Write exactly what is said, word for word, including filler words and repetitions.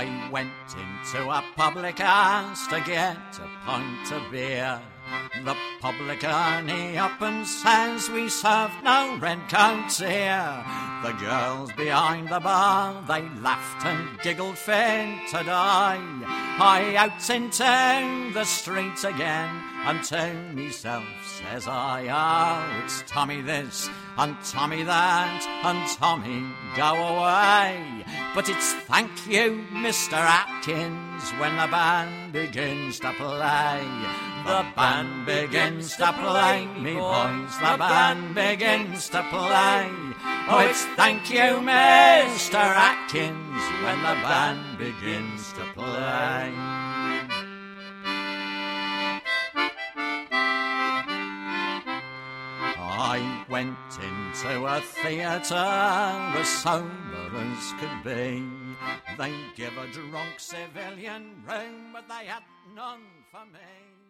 I went into a public house to get a pint of beer. The publican, he up and says we serve no red coats here. The girls behind the bar, they laughed and giggled fit to die. I out into the streets again, and to myself says I, oh, it's Tommy this and Tommy that and Tommy go away. But it's thank you, Mister Atkins, when the band begins to play. The band begins to play, me boys, the band begins to play. Oh, it's thank you, Mister Atkins, when the band begins to play. I went into a theatre as sober as could be. They give a drunk civilian room, but they had none for me.